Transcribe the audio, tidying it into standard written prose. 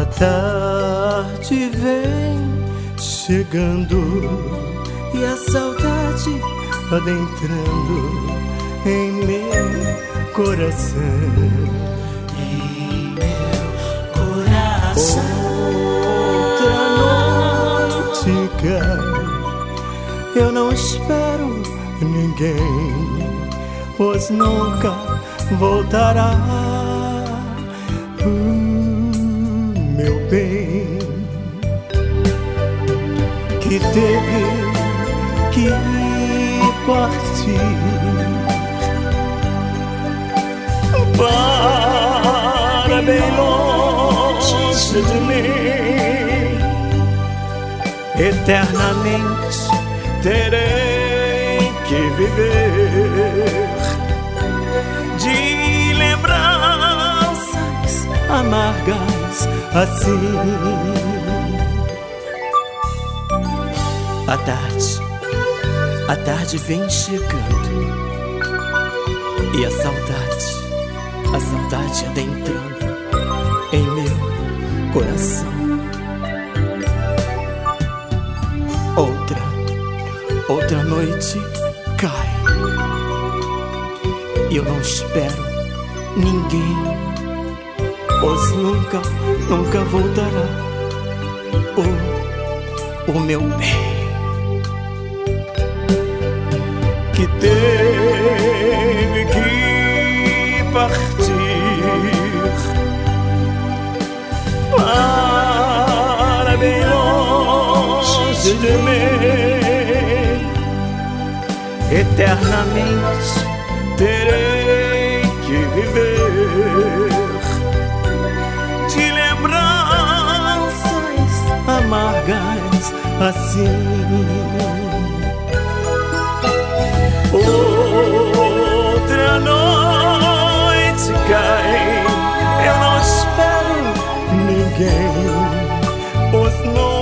tarde vem chegando e a saudade adentrando em meu coração. Em meu coração. Outra noite cai, eu não espero ninguém, pois nunca voltará. Meu bem, que teve que partir para bem longe de mim. Eternamente terei que viver de lembranças amargas assim. A tarde vem chegando e a saudade adentrando em meu coração. Outra noite cai e eu não espero ninguém, pois nunca voltará o meu bem, que teve que partir para bem longe de mim. Eternamente terei que viver de lembranças amargas assim. Outra noite cai, eu não espero ninguém, pois não